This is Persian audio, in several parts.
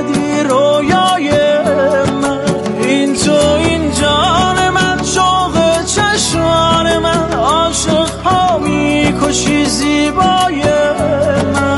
زدی رویای من، این تو این جان من، شوق چشمان من، عاشق ها میکشی زیبای من.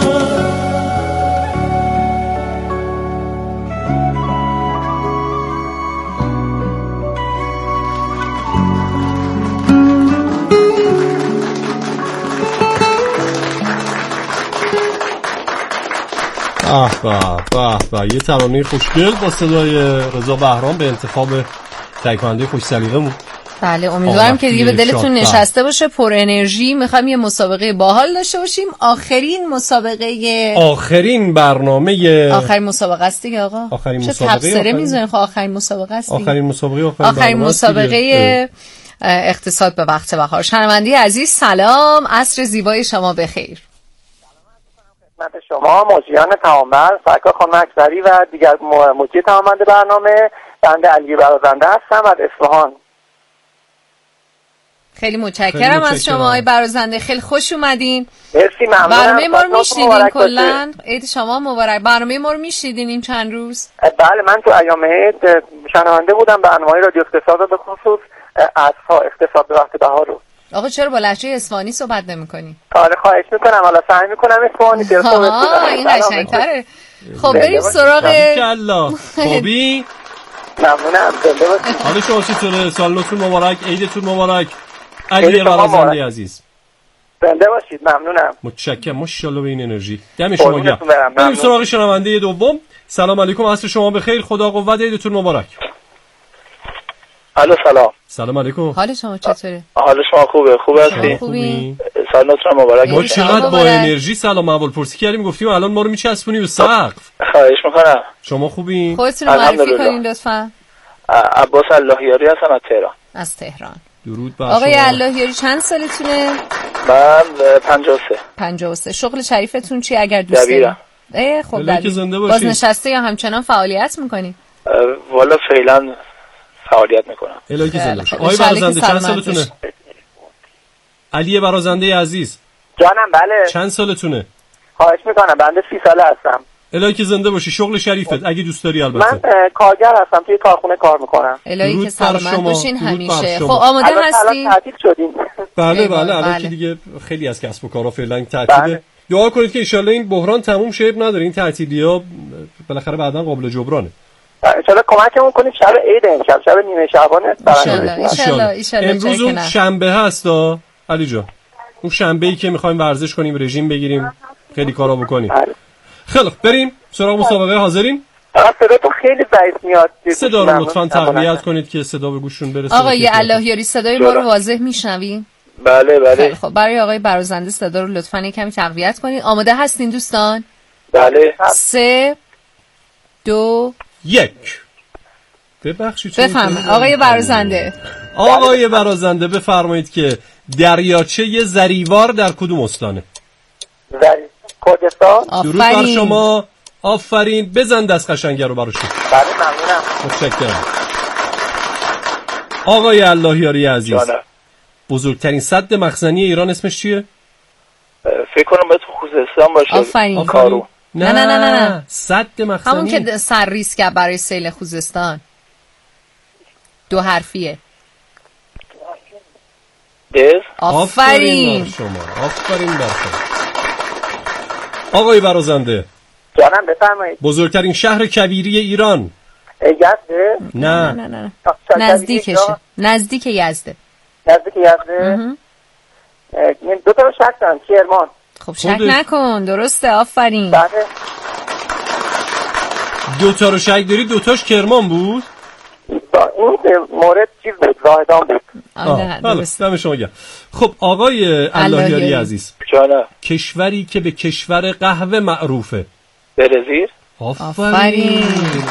به یه ترانه خوشگل با صدای رضا بهرام به انتخاب تهیه کننده خوش سلیقه‌مون. بله امیدوارم که دیگه به دلتون نشسته باشه، پر انرژی. میخوایم یه مسابقه باحال داشته باشیم. آخرین برنامه آخرین مسابقه است دیگه آقا. آخرین چه مسابقه تفسیری میذارین؟ خب آخرین مسابقه است دیگه. آخرین مسابقه اقتصاد به وقت بهار. شنونده عزیز سلام، عصر زیبای شما بخیر. خدمت شما مجریان توانمند سرکار خانم اکبری و دیگر مجری توانمند برنامه، بنده علی برازنده هستم از اصفهان. خیلی متشکرم از شما آقای برازنده، خیلی خوش اومدین. مرسی، ممنونم. برنامه ما رو میشنیدین کلا؟ عید شما مبارک. برنامه ما رو میشنیدین این چند روز؟ بله، من تو ایام عید شنونده بودم برنامه‌های رادیو اقتصاد رو، به خصوص اصفا اقتصاد به وقت بهار رو. آقا چرا با لهجه اصفهانی صحبت نمی‌کنی؟ آره خواهش می‌کنم، حالا سعی می‌کنم اصفهانی این قشنگ‌تره. خب بریم سراغ الله. خوبی؟ ممنونم. حالا شما چطوره؟ سالتون مبارک، عیدتون مبارک. علی برازنده عزیز. زنده باشید. ممنونم. متشکرم. ماشاءالله به این انرژی. دم شما گرم. بریم سراغ شنونده دوم. سلام علیکم، عصر شما بخیر، خدا قوت، عیدتون مبارک. الو سلام. سلام علیکم. حال شما چطوره؟ حال شما خوبه؟ خوب هستی؟ خوبی؟ سالتون مبارک. ما چقدر با انرژی سلام اول پرسی کردیم، گفتیم الان ما رو میچسبونی به سقف. خواهش میکنم. شما خوبین؟ خودتون رو معرفی کنین لطفا. عباس اللهیاری هستم از تهران. از تهران. درود بر آقای اللهیاری چند سالتونه؟ من 53. 53. شغل شریفتون چی اگر دوست دارید؟ خب بازنشسته یا همچنان فعالیت میکنی؟ والا فعلا فعالیت میکنم. الهی که زنده باشه. آقای برازنده چند سالتونه؟ علی برازنده عزیز. جانم بله. چند سالتونه؟ خواهش میکنم، بنده 30 ساله هستم. الهی که زنده باشی. شغل شریفت اگه دوست داری البته. من کارگر هستم، توی کارخونه کار میکنم. الهی که سلامت باشین همیشه. خب آماده هستین؟ تعطیل شدیم. بله الان که دیگه خیلی از کسب و کارها فعلا تعطیله. دعا کنید که ان شاءالله این بحران تموم شه، نداره این تعطیلی‌ها بالاخره بعداً قابل جبرانه. انشالله کمکمون کنید. شب عید امشب، شب نیمه شعبان انشالله. امروز اون شنبه هست علی جان، اون شنبه‌ای که می‌خوایم ورزش کنیم، رژیم بگیریم، خیلی کارا بکنیم. خیلی بریم سراغ مسابقه. حاضرین؟ صداتون خیلی ضعیف میاد. صدا رو لطفاً تقویت کنید که صدا به گوششون برسه. آقای اللهیاری صدای ما رو واضح میشنوین؟ بله. خب برای آقای برازنده صدا رو لطفاً یکمی تقویت کنید. آماده هستین دوستان؟ بله. 3 2 1. ببخشید بفرمایید آقای برازنده. آقای برازنده بفرمایید که دریاچه زریوار در کدوم استانه؟ کردستان. درود بر شما. آفرین. بزن دست قشنگه رو براشون. بله ممنونم. متشکرم. آقای اللهیاری عزیز، بزرگترین سد مخزنی ایران اسمش چیه؟ فکر کنم باید خوزستان باشه. آفرین. کارو. نه سد مخزنی همون که سر ریسک برای سیل خوزستان. 2 حرفیه. آفرین شما. آفرین بر شما. آقای برازنده. جانم بفرمایید. بزرگترین شهر کویری ایران. یزده؟ نه. نزدیکشه. نزدیک یزده. دو تا رو شک دارم. کرمان. خب شک نکن، درسته. آفرین. بله. 2 تا رو شک داری، 2 تاش کرمان بود؟ این مورد چیز بود، زاهدان بود. دم شما گرم. خب آقای اللهیاری عزیز، کشوری که به کشور قهوه معروفه؟ برزیل. آفرین.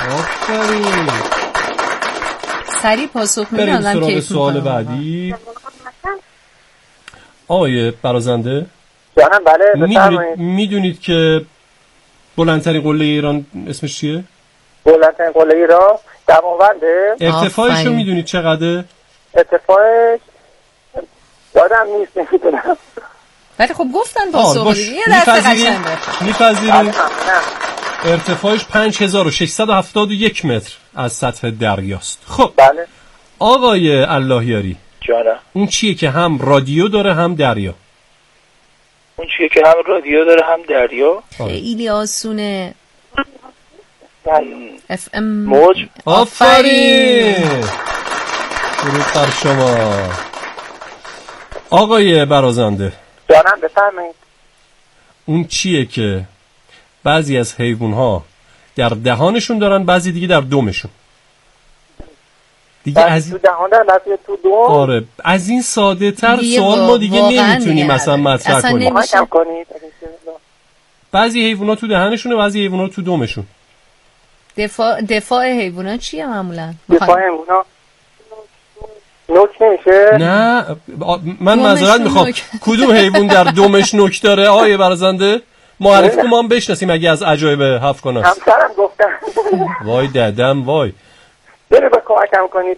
سریع پاسخ میدم. بریم سراغ سوال بعدی. آقای برازنده. جانم بله. میدونید که بلندترین قله ایران اسمش چیه؟ بلندترین قله ایران دماونده. ارتفاعش رو میدونید چقدره؟ ارتفاعش یادم نیست، نمیدونم. ولی خب گفتن پاسخ دیگه. یه دست قشنگه. میپذیرید؟ ارتفاعش 5671 متر از سطح دریاست. خب بله. آقای اللهیاری، جانم. اون چیه که هم رادیو داره هم دریا؟ اون چیه که هم رادیو داره هم دریا؟ خیلی آسونه. FM موج. آفرین. درود بر شما. آقای برازنده، جانم بفرمایید. اون چیه که بعضی از حیوان‌ها در دهانشون دارن، بعضی دیگه در دمشون؟ دیگه از تو دهان دارن، بعضی تو دم. آره، از این ساده تر سوال ما دیگه نمیتونیم مثلا مطرح کنیم. کم کنید. بعضی حیوانات تو دهنشونه، بعضی حیوانات تو دمشون. دفاع حیوانات چیه معمولا؟ دفاع حیوانات نوک نمیشه؟ نه من معذرت میخوام، کدوم حیوان در دمش نوک داره آقای برازنده؟ معرفی که ما هم بشناسیم اگه از عجایب هفت کناست. همسرم گفتن. وای ددم وای. بره با کمکم کنید.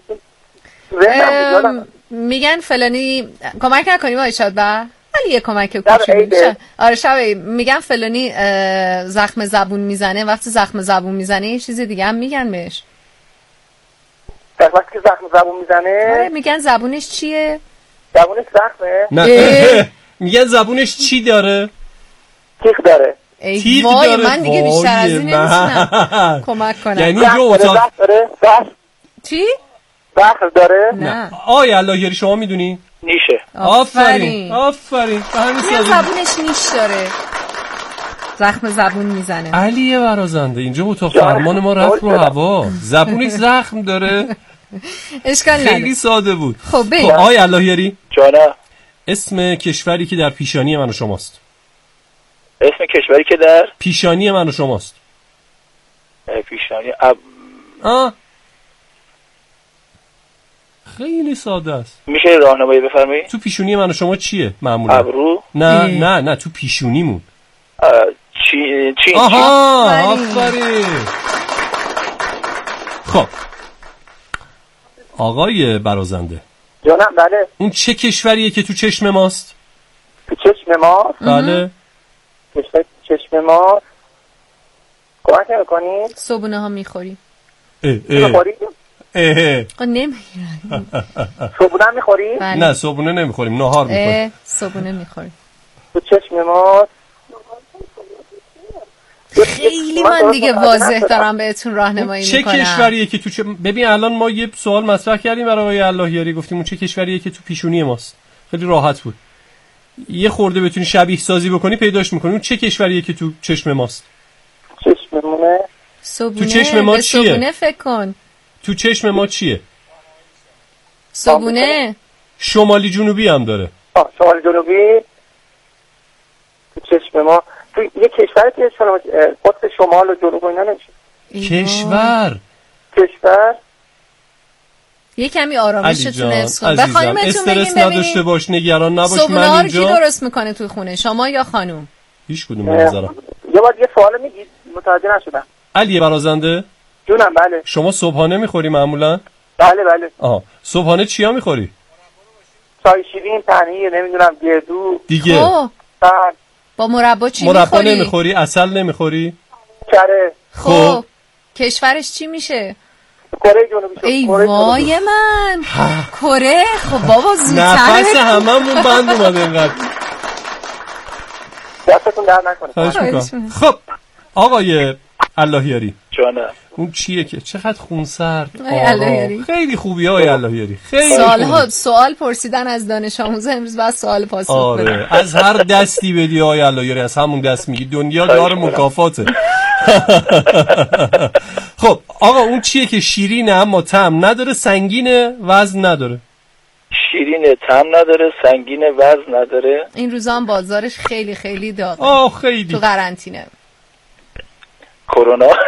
میگن فلانی کمک نکنیم آقای شادبه؟ ولی یه کمک کوچولو. آره شب میگن فلانی زخم زبون میزنه، وقتی زخم زبون میزنه یه چیز دیگه هم میگن بهش. وقتی که زخم زبون میزنه؟ آره میگن زبونش چیه؟ زبونش زخمه؟ نه میگن زبونش چی داره؟ تیغ داره. ای وای من دیگه بیشتر از این نمیتونم کمک کنم. یعنی جو اتاق داره؟ چی؟ زخم داره؟ نه. آقای اللهیاری شما میدونی؟ نیشه. آفرین آفرین. یه زبونش نیش داره، زخم زبون میزنه. علی برازنده اینجا اتاق فرمان ما رفت رو هوا. زبونش زخم داره. اشکال نداره. خیلی ساده بود. خب آقای اللهیاری، جانم. اسم کشوری که در پیشانی من و شماست. اسم کشوری که در پیشانی من و شماست. پیشانی خیلی ساده است. میشه راهنمایی بفرمایید؟ تو پیشونی من و شما چیه معمولا؟ ابرو؟ نه تو پیشونیمون. چی؟ آها آفرین. خب آقای برازنده، جانم بله. اون چه کشوریه که تو چشم ماست؟ تو چشم ما؟ بله. چشم ما کمک نمی‌کنید؟ صبحونه ها میخوری؟ میخوری؟ نمیگیرن. صبحونه میخوری؟ نه صبحونه نمیخوریم، نهار میخوریم. صبحونه میخوریم. تو چشم ما خیلی من دیگه واضح دارم بهتون راهنمایی میکنم. چه کشوریه که تو ببین الان ما یه سوال مطرح کردیم برای آقای اللهیاری، گفتیم اون چه کشوریه که تو پیشونی ماست. خیلی راحت بود. یه خورده بتونی شبیه سازی بکنی پیداش میکنی. اون چه کشوریه که تو چشم ماست؟ چشممونه. صبحونه. تو چشم ما چیه؟ صبحونه فکر کن. تو چشم ما چیه؟ صبحونه. شمالی جنوبی هم داره. شمالی جنوبی. تو چشم ما تو یه کشوری که قطب شمال و جنوب و اینا نمیشه. کشور یه کمی آرامشتون حفظ کن. بخوایم استرس نداشته باش، نگران نباش. من اینجا کی درست میکنه توی خونه، شما یا خانوم؟ هیچ کدوم نمیذارم. یه بار یه سوال میگید متوجه نشدم. علی برازنده جونم بله. شما صبحانه میخوری معمولا؟ بله بله. آها صبحانه چیا میخوری؟ چای شیرین، پنیر، نمیدونم گردو دیگه. با مربا چی مربا میخوری؟ نمیخوری؟ عسل نمیخوری؟ کره. خب کشورش چی میشه؟ کره جنوبی. ای وای من کره. خب بابا زودتر نفس هممون بند اومده اینقدر. دستتون در نکنه. خب آقای اللهیاری جانم، اون چیه که چقدر خونسرد خیلی خوبی آقای اللهیاری. خیلی سالها سوال پرسیدن از دانش آموز، امروز بعد سوال پاسخ بده. از هر دستی بدی آقای اللهیاری از همون دست میگی. دنیا دار مکافاته. خب آقا اون چیه که شیرینه اما طعم نداره، سنگینه وزن نداره؟ شیرینه طعم نداره، سنگینه وزن نداره. این روزا هم بازارش خیلی خیلی داغه. خیلی تو قرنطینه. کرونا.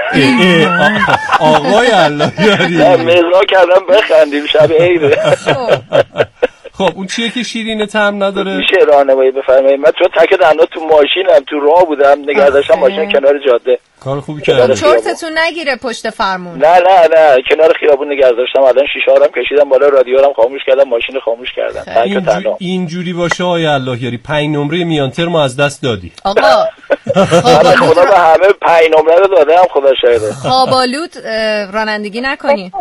آقای اللهیاری مزاح کردم بخندیم شب عیده. خب اون چیه که شیرین طعم نداره؟ میشه راهنمایی بفرمایید؟ من چون تک تنها تو ماشینم، تو راه بودم، نگه داشتم ماشین کنار جاده. کار خوبی کردی. چرتتون نگیره پشت فرمون. نه کنار خیابون نگه داشتم. الان شیشه هارم کشیدم بالا، رادیو هم خاموش کردم، ماشین خاموش کردم. اینجوری باشه آقای اللهیاری 5 نمره میانتر ما از دست دادی. آقا خدا به همه 5 نمره رو دادم، خدا شاهده. خوابالود رانندگی نکنی.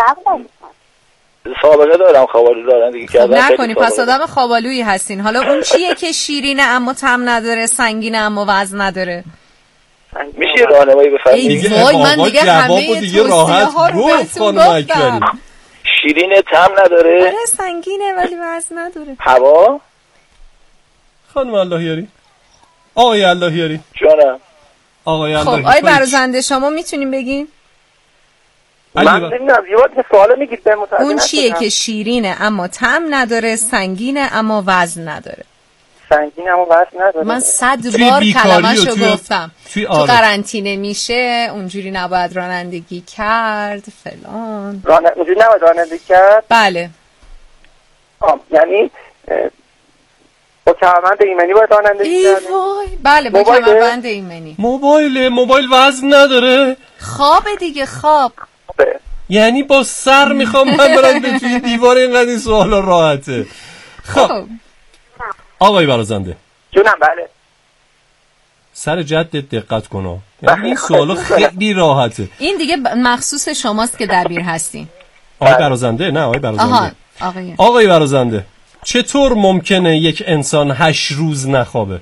سابقه دارم خوابالو رانندگی کردم. نکنی، پس آدم خوابالویی هستین. حالا اون چیه که شیرینه اما طعم نداره، سنگینه اما وزن نداره؟ میشه راهنمایی بفرمایید؟ وای من دیگه همه توصیه ها رو بهتون گفتم. شیرینه طعم نداره؟ آره سنگینه ولی وزن نداره. هوا؟ خانم اللهیاری، آقای اللهیاری جانم. آقای خب اللهیاری، آقای برازنده شما میتونیم بگین؟ من نمیدونم یه سوال میگید به متوجه اون چیه که شیرینه اما طعم نداره، سنگینه اما وزن نداره؟ سنگینه اما وزن نداره. من 100 بار کلمه‌شو گفتم. تو قرنطینه میشه، اونجوری نباید رانندگی کرد فلان. اونجوری نباید رانندگی کرد؟ بله. یعنی با کمربند ایمنی باید رانندگی کرد؟ بله با کمربند ایمنی. موبایل وزن نداره؟ خواب دیگه، خواب. یعنی با سر میخوام من برم به توی دیوار، اینقدر این سوالا راحته. خب آقای برازنده جونم. بله سر جدت دقت کن، یعنی این سوالا خیلی راحته. این دیگه مخصوص شماست که دبیر هستین. آقای برازنده، نه آقای برازنده. آقای برازنده چطور ممکنه یک انسان 8 روز نخوابه؟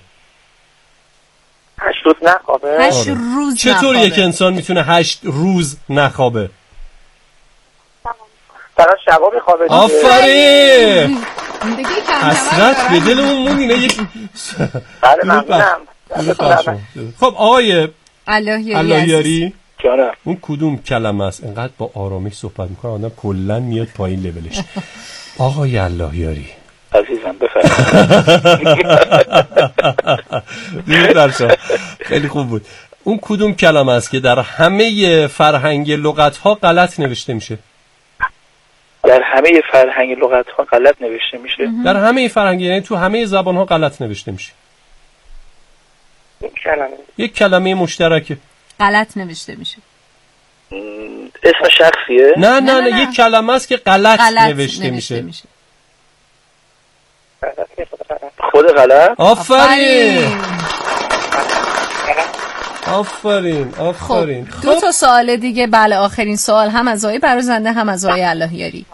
8 روز نخوابه؟ 8 روز چطور یک انسان میتونه 8 روز نخوابه؟ فقط شبا میخوابه. آفرین. حسرت به دلمون موند اینا یک. بله ممنونم. خب آقای اللهیاری جانم، اون کدوم کلمه است اینقدر با آرامی صحبت میکنه آدم کلا میاد پایین لولش؟ آقای اللهیاری عزیزم بفرمایید. خیلی خوب بود. اون کدوم کلمه است که در همه فرهنگ لغت ها غلط نوشته میشه؟ در همه فرهنگ لغت ها غلط نوشته میشه؟ در همه فرهنگ، یعنی تو همه زبان ها غلط نوشته میشه. یک کلمه مشترکه غلط نوشته میشه. اسم شخصیه؟ نه یک کلمه است که غلط نوشته میشه. خود غلط؟ آفرین. خب 2 تا سوال دیگه. بله آخرین سوال، هم از آقای برازنده هم از آقای اللهیاری.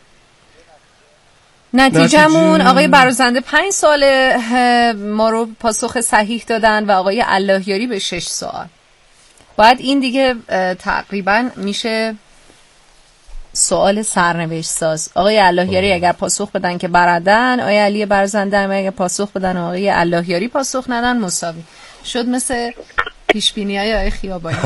نتیجه‌مون آقای برازنده 5 سوال ما رو پاسخ صحیح دادن و آقای اللهیاری به 6 سوال. باید این دیگه تقریبا میشه سوال سرنوشت ساز. آقای اللهیاری اگر پاسخ بدن که بردن، آقای علی برازنده اگر پاسخ بدن آقای اللهیاری پاسخ ندن، مساوی شد. مثل پیشبینی‌های آقای خیابانی.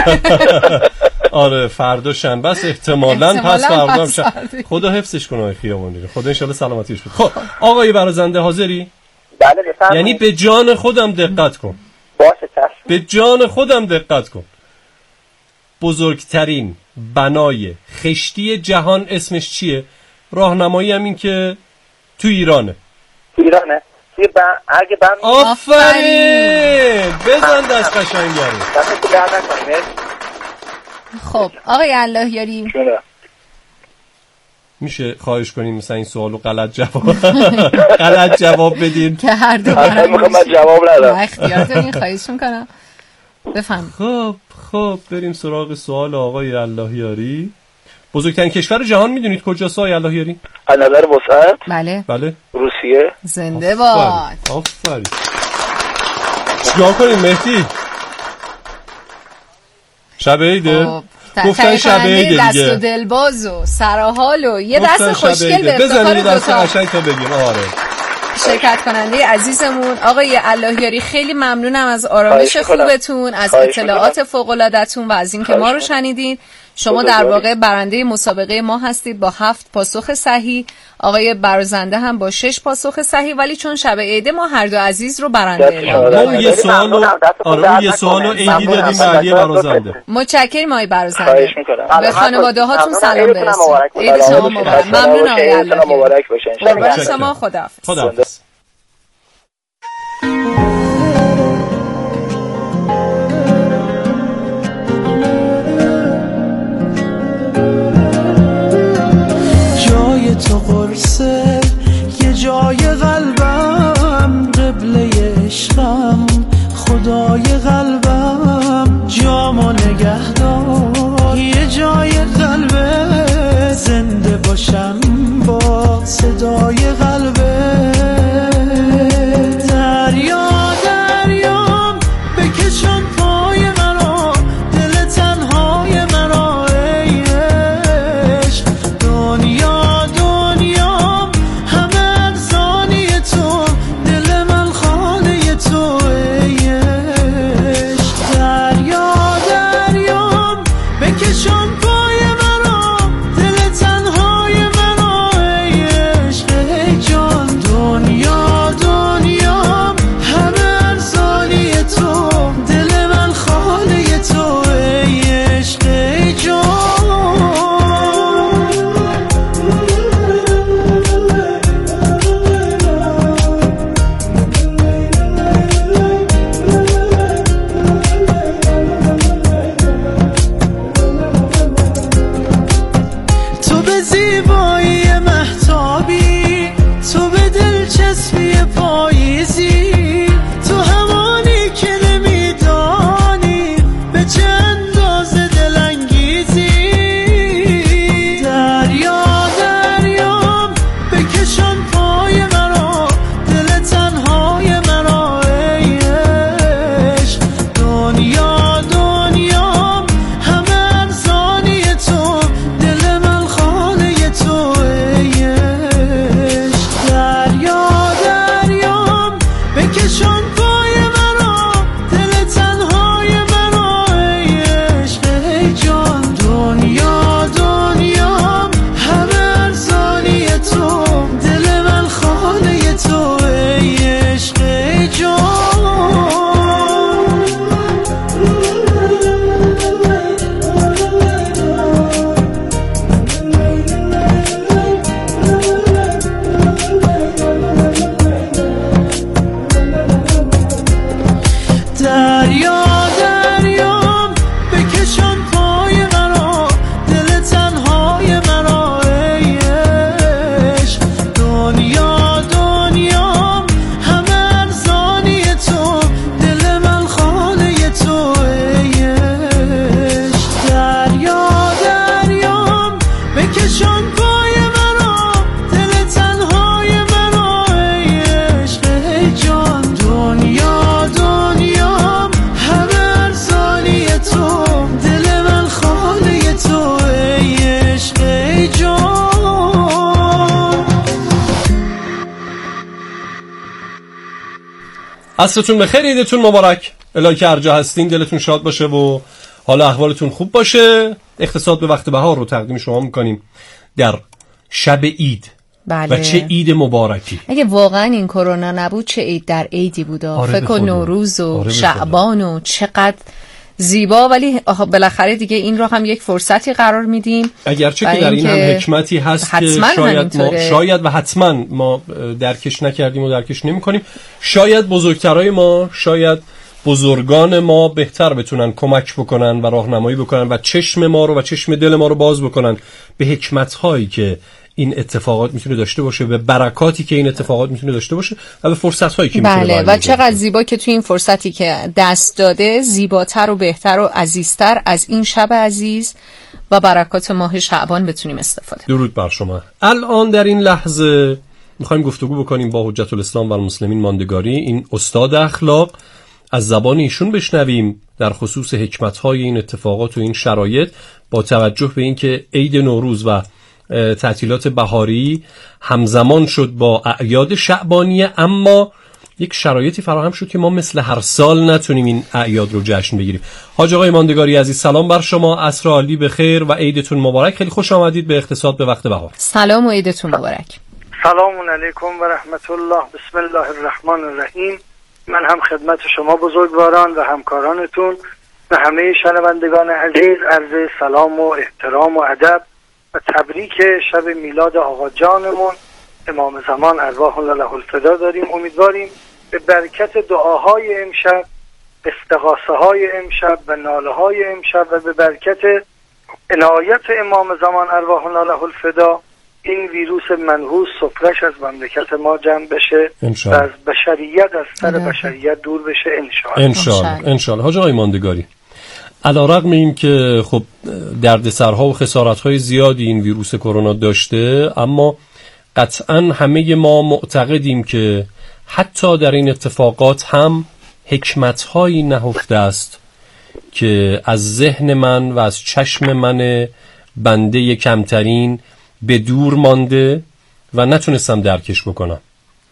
آره فردا شنبه است احتمالاً پس فردا خدا حفظش کنه آقای خیابانی، خدا ان شاء الله سلامتیش بده. خب آقای برازنده حاضری؟ بله بفرمایید. یعنی به جان خودم دقت کن. باشه چشم. به جان خودم دقت کن. بزرگترین بنای خشتی جهان اسمش چیه؟ راهنمایی هم این که تو ایرانه. آفرین. بزن دست قشنگه. خب آقای اللهیاری میشه خواهش کنیم مثلا این سوالو غلط جواب بدین که هر دو من جواب ندم. اختیار دارین، خواهش میکنم بفهم. خب بریم سراغ سوال آقای اللهیاری. بزرگترین کشور جهان میدونید کجاست آقای اللهیاری؟ از نظر وسعت؟ بله روسیه. زنده باد. آفرین. چیکار کنیم مهدی؟ شب عیده؟ گفتن شب عیده دیگه. دست و دلباز و سراحال و یه دست خوشگل به افتخار دوتا. دست قشنگ تا بگیم. آره. شرکت کننده عزیزمون آقای اللهیاری خیلی ممنونم از آرامش خوبتون، از اطلاعات فوق‌العاده‌تون و از اینکه ما رو شنیدین. شما در واقع برنده مسابقه ما هستید با 7 پاسخ صحیح. آقای برازنده هم با 6 پاسخ صحیح، ولی چون شب عیده ما هر دو عزیز رو برنده اعلام کردیم. ما یه سوالو عیدی دادیم به علی برازنده. متشکرم آقای برازنده. به خانواده هاتون سلام برسونید. عید شما مبارک. ممنون آقای الله مبارک باشه. قربان شما. خداحافظ. تو قرصه یه جای قلبم، قبله عشقم خدای قلبم، جامو نگهدار یه جای قلبه، زنده باشم با صدای قلبه. دریا دریام بکشن پای مرا، دل تنهای مرا ای عشق. دنیا عصرتون بخیر، عیدتون مبارک. الهی که هر جا هستین دلتون شاد باشه و حالا احوالتون خوب باشه. اقتصاد به وقت بهار رو تقدیم شما میکنیم در شب عید. بله. و چه عید مبارکی. اگه واقعا این کرونا نبود چه عید در عیدی بود. فکر کن نوروز و شعبان و چقدر زیبا، ولی بالاخره دیگه این رو هم یک فرصتی قرار میدیم. اگرچه که در این هم حکمتی هست که شاید و حتما ما درکش نکردیم و درکش نمی‌کنیم. شاید بزرگترای ما، شاید بزرگان ما بهتر بتونن کمک بکنن و راهنمایی بکنن و چشم ما رو و چشم دل ما رو باز بکنن به حکمت‌هایی که این اتفاقات میتونه داشته باشه، به برکاتی که این اتفاقات میتونه داشته باشه و به فرصت‌هایی که میتونه بله. و چقدر زیبا که توی این فرصتی که دست داده زیباتر و بهتر و عزیزتر از این شب عزیز و برکات ماه شعبان بتونیم استفاده. درود بر شما. الان در این لحظه میخوایم گفتگو بکنیم با حجت الاسلام و المسلمین ماندگاری، این استاد اخلاق، از زبان ایشون بشنویم در خصوص حکمت‌های این اتفاقات و این شرایط، با توجه به اینکه عید نوروز و تعطیلات بهاری همزمان شد با اعیاد شعبانیه، اما یک شرایطی فراهم شد که ما مثل هر سال نتونیم این اعیاد رو جشن بگیریم. حاج آقای ماندگاری عزیز، سلام بر شما، عصر عالی بخیر و عیدتون مبارک. خیلی خوش آمدید به اقتصاد به وقت بهار. سلام و عیدتون مبارک. سلام علیکم و رحمت الله. بسم الله الرحمن الرحیم. من هم خدمت شما بزرگواران و همکارانتون و همه شنوندگان عزیز عرض سلام و احترام و ادب و تبریک شب میلاد آقا جانمون امام زمان ارواح له الفدا داریم. امیدواریم به برکت دعاهای امشب، استغاثه های امشب و ناله های امشب و به برکت عنایت امام زمان ارواح له الفدا این ویروس منحوس سفرش از مملکت ما جمع بشه و از بشریت، از سر بشریت دور بشه انشالله. حاج آقای ماندگاری، علیرغم این که خب دردسرها و خسارت‌های زیادی این ویروس کرونا داشته، اما قطعاً همه ما معتقدیم که حتی در این اتفاقات هم حکمت‌هایی نهفته است که از ذهن من و از چشم من بنده کمترین به دور مانده و نتونستم درکش بکنم.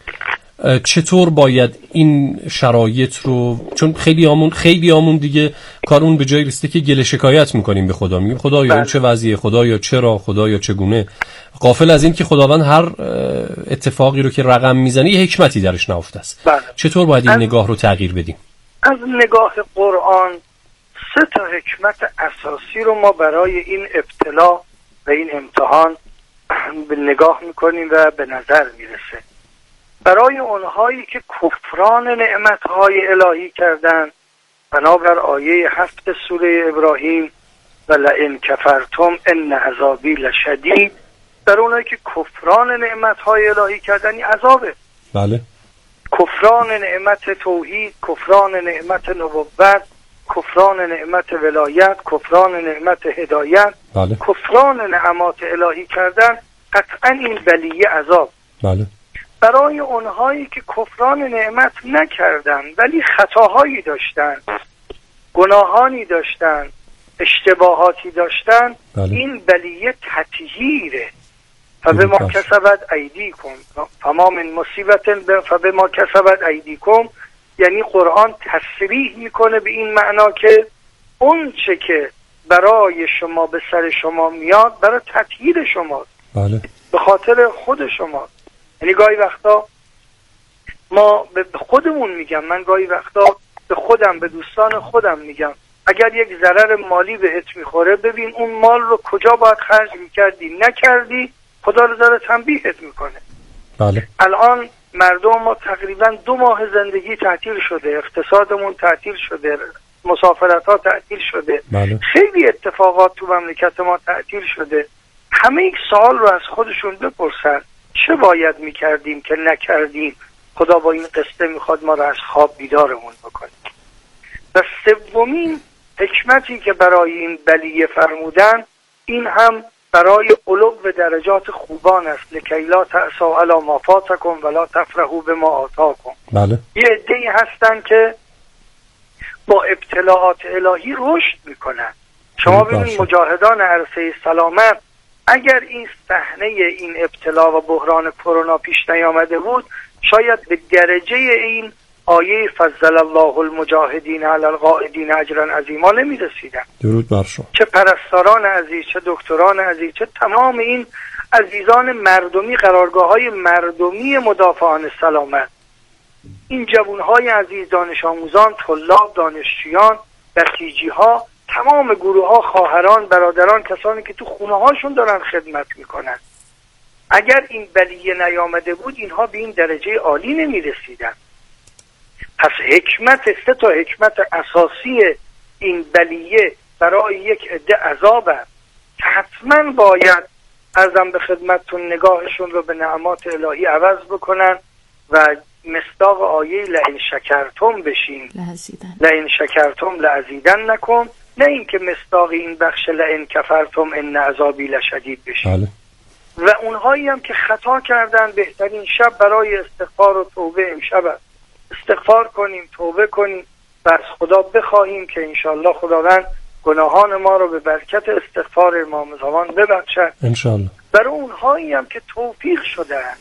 چطور باید این شرایط رو، چون خیلیامون دیگه کارون به جای رسیده که گله شکایت میکنیم به خدا، میگیم خدایا این چه وضعیه، خدایا چرا، خدایا چگونه، غافل از این که خداوند هر اتفاقی رو که رقم میزنه یه حکمتی درش نهفته است. چطور باید این نگاه رو تغییر بدیم؟ از نگاه قرآن 3 حکمت اساسی رو ما برای این ابتلا و این امتحان به نگاه میکنیم و به نظر میرسه. برای اونهایی که کفران نعمتهای الهی کردن بنابر آیه 7 سوره ابراهیم و لئن کفرتم ان عذابی لشدید، برای اونهایی که کفران نعمتهای الهی کردن این عذابه. بله. کفران نعمت توحید، کفران نعمت نبوت، کفران نعمت ولایت، کفران نعمت هدایت، بله. کفران نعمات الهی کردن قطعا این بلیه عذاب. بله. برای اونهایی که کفران نعمت نکردن ولی خطاهایی داشتن، گناهانی داشتن، اشتباهاتی داشتن، بله. این بلیه تطهیره. فبما کسبت ایدیکم فما من مصیبت فبما کسبت ایدیکم، یعنی قرآن تصریح میکنه به این معنا که اون چه که برای شما به سر شما میاد برای تطهیر شما، بله. به خاطر خود شما. یعنی گاهی وقتا ما به خودمون میگم، من گاهی وقتا به خودم، به دوستان خودم میگم اگر یک ضرر مالی بهت میخوره ببین اون مال رو کجا باید خرج میکردی، نکردی، خدا رو داره تنبیهت میکنه. بله. الان مردم ما تقریبا 2 ماه زندگی تعطیل شده، اقتصادمون تعطیل شده، مسافرت ها تعطیل شده، بله. خیلی اتفاقات تو مملکت ما تعطیل شده. همه یک سوال رو از خودشون بپرسن چه باید میکردیم که نکردیم. خدا با این قصه میخواد ما رو از خواب بیدارمون بکنه. و 3مین حکمتی که برای این بلیه فرمودن این هم برای علو و درجات خوبان است. لکی لا تأسوا علی ما فاتکم ولا تفرحوا بما آتاکم. بله. یه عده‌ای هستن که با ابتلاعات الهی رشد میکنن. شما ببینید مجاهدان عرصه سلامت اگر این صحنه این ابتلا و بحران کرونا پیش نیامده بود شاید به درجه این آیه فضل الله المجاهدین علی القاعدین اجرا عظیما نمی‌رسیدن. درود بر شما. چه پرستاران عزیز، چه دکتران عزیز، چه تمام این عزیزان مردمی، قرارگاه‌های مردمی مدافعان سلامت، این جوان‌های عزیز، دانش آموزان، طلاب، دانشجویان، بسیجی‌ها، تمام گروه‌ها، خواهران، برادران، کسانی که تو خونه‌هاشون دارن خدمت میکنن. اگر این بلیه نیامده بود اینها به این درجه عالی نمی‌رسیدن. پس حکمت 3 حکمت اساسی این بلیه برای یک عده عذاب است که حتما باید ارزم به خدمتتون نگاهشون رو به نعمات الهی عوض بکنن و مصداق آیه لئن شکرتم بشین، لئن شکرتم لازیدنکم، نه اینکه مصداق این بخش لئن کفرتم ان عذابی لشدید بشین. بله. و اونهایی هم که خطا کردن بهترین شب برای استغفار و توبه امشب است. استغفار کنیم، توبه کنیم و از خدا بخواهیم که انشالله خداوند گناهان ما رو به برکت استغفار امام زمان ببخشد. انشالله. برای اونهایی هم که توفیق شدن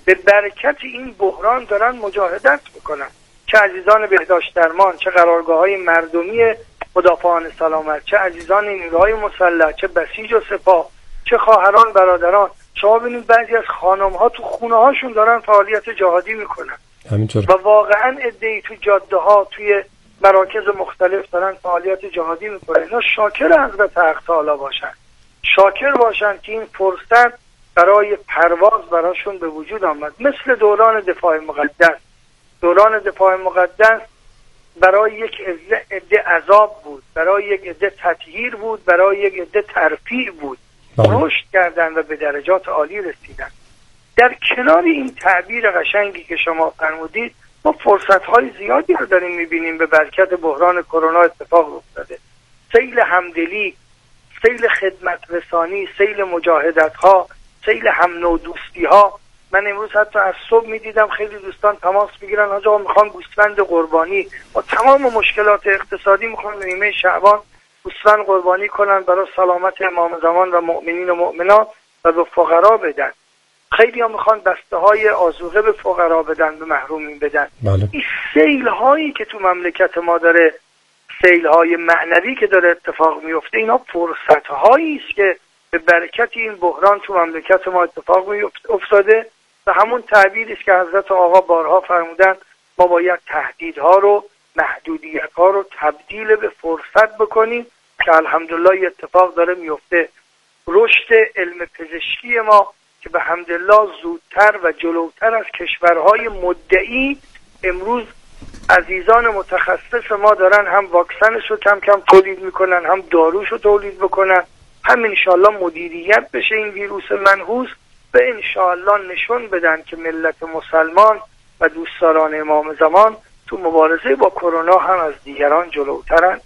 به برکت این بحران دارن مجاهدت میکنن، چه عزیزان بهداشت درمان، چه قرارگاه‌های مردمی مدافعان سلامت، چه عزیزان نیروهای مسلح، چه بسیج و سپاه، چه خواهران برادران. شما ببینید بعضی از خانم‌ها تو خونه‌هاشون دارن فعالیت جهادی میکنن همینطور، و واقعا عده‌ای تو جاده‌ها، توی مراکز مختلف دارن فعالیت جهادی میکنن. اینا شاکر حضرت حق تعالی باشن، شاکر باشن که این فرصت برای پرواز براشون به وجود آمد. مثل دوران دفاع مقدس. دوران دفاع مقدس برای یک عده عذاب بود، برای یک عده تطهیر بود، برای یک عده ترفیع بود. رشد کردن و به درجات عالی رسیدن. در کنار این تعبیر قشنگی که شما فرمودید، ما فرصت‌های زیادی رو داریم می‌بینیم به برکت بحران کرونا اتفاق افتاده. سیل همدلی، سیل خدمت رسانی، سیل مجاهدت‌ها، سیل هم نودوستی‌ها. من امروز حتی از صبح می‌دیدم خیلی دوستان تماس می‌گیرن، آقا می‌خوام گوسفند قربانی، با تمام مشکلات اقتصادی می‌خوام نیمه شعبان گوسفند قربانی کنن برای سلامت امام زمان و مؤمنین و مؤمنات و به فقرا بدن. خیلی ها میخوان بسته های آذوقه به فقرا بدن، به محرومین بدن. بله. این سیل هایی که تو مملکت ما داره، سیل های معنوی که داره اتفاق میفته، اینا فرصت هایی است که به برکت این بحران تو مملکت ما اتفاق افتاده و همون تعبیری است که حضرت آقا بارها فرمودن، ما باید تهدیدها رو، محدودیت ها رو تبدیل به فرصت بکنیم که الحمدلله اتفاق داره میفته. رشد علم پزشکی ما که به حمدالله زودتر و جلوتر از کشورهای مدعی، امروز عزیزان متخصص ما دارن هم واکسنش رو کم کم تولید میکنن، هم داروش رو تولید بکنن، هم انشاءالله مدیریت بشه این ویروس منحوس و انشاءالله نشون بدن که ملت مسلمان و دوستداران امام زمان تو مبارزه با کرونا هم از دیگران جلوترن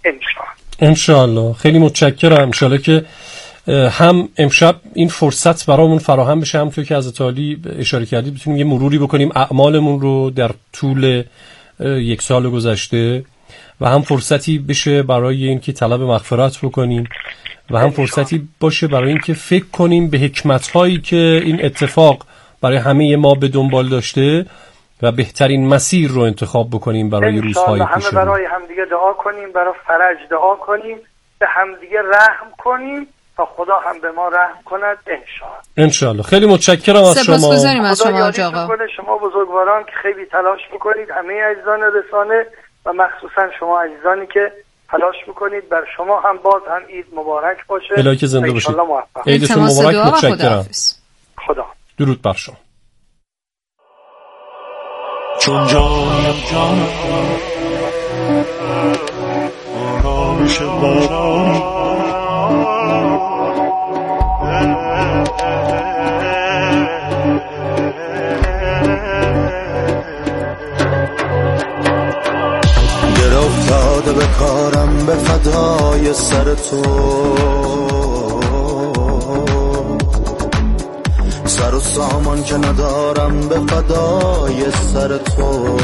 انشاءالله. خیلی متشکرم. انشاءالله که هم امشب این فرصت برامون فراهم بشه، همونطور که حضرت عالی اشاره کردید بتونیم یه مروری بکنیم اعمالمون رو در طول یک سال گذشته و هم فرصتی بشه برای اینکه طلب مغفرت بکنیم و هم فرصتی باشه برای اینکه فکر کنیم به حکمت‌هایی که این اتفاق برای همه ما به دنبال داشته و بهترین مسیر رو انتخاب بکنیم برای روزهای پیش رو. همه برای همدیگه دعا کنیم، برای فرج دعا کنیم، به همدیگه رحم کنیم تا خدا هم به ما رحم کند انشاءالله. خیلی متشکرم از شما. سپاسگزاریم از شما آقا. شما بزرگواران که خیلی تلاش میکنید، همه عزیزان رسانه و مخصوصا شما عزیزانی که تلاش میکنید، بر شما هم باز هم عید مبارک باشه. الهی که زنده باشید. عیدتون مبارک. متشکرم. خدا. درود بر شما. چون جانم آرامش بارانی گر افتاده به کارم به فدای سر تو، سر و سامان که ندارم به فدای سر تو،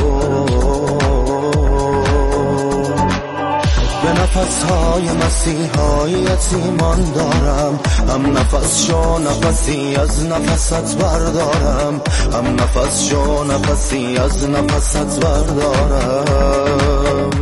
به نفسهای مسیحای یتیمان دارم، هم نفس شو نفسی از نفست بردارم، هم نفس شو نفسی از نفست بردارم.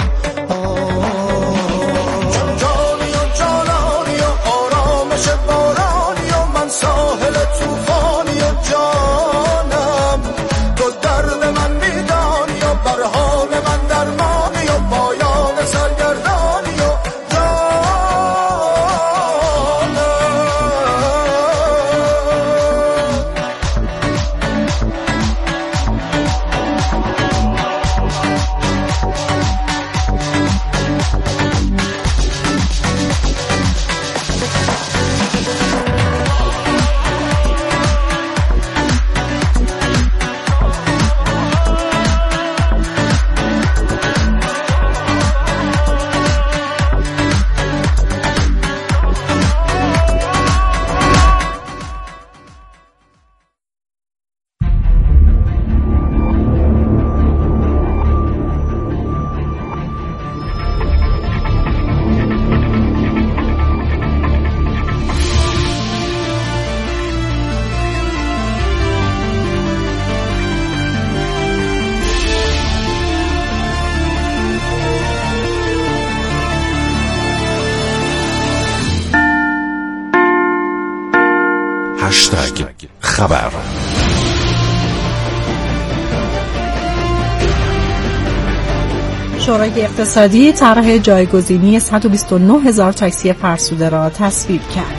جانی و جانانی و آرامش بارانی و من ساحل توفانی و جانم، تو درد من میدانی و بر حال من درمانی و پایان سرگردانی و جانم. خبر. شورای اقتصادی طرح جایگزینی 129,000 تاکسی فرسوده را تصویب کرد.